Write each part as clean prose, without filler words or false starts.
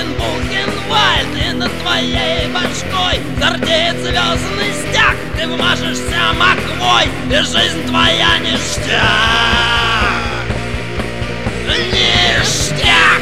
Бухен, Бухенвальд, и над твоей башкой зардеет звездный стяг. Ты вмажешься маквой, и жизнь твоя ништяк. Ништяк!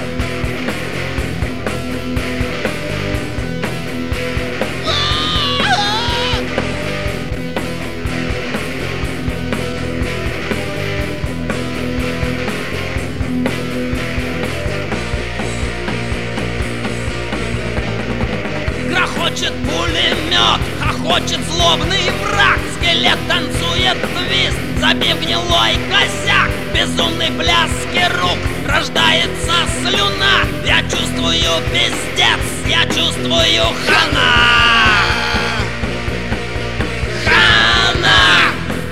Грохочет пулемет, хохочет злобный враг. Скелет танцует твист, забив гнилой косяк. Безумный пляски рук, рождается слюна. Я чувствую пиздец, я чувствую хана. Хана!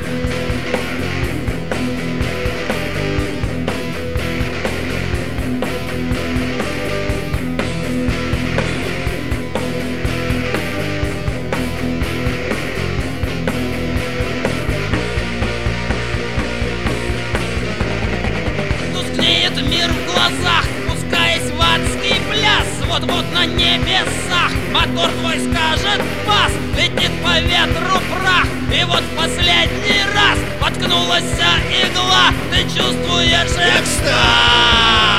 Мир в глазах, пускаясь в адский пляс. Вот-вот на небесах мотор твой скажет пас. Летит по ветру прах, и вот в последний раз воткнулась игла. Ты чувствуешь экстаз.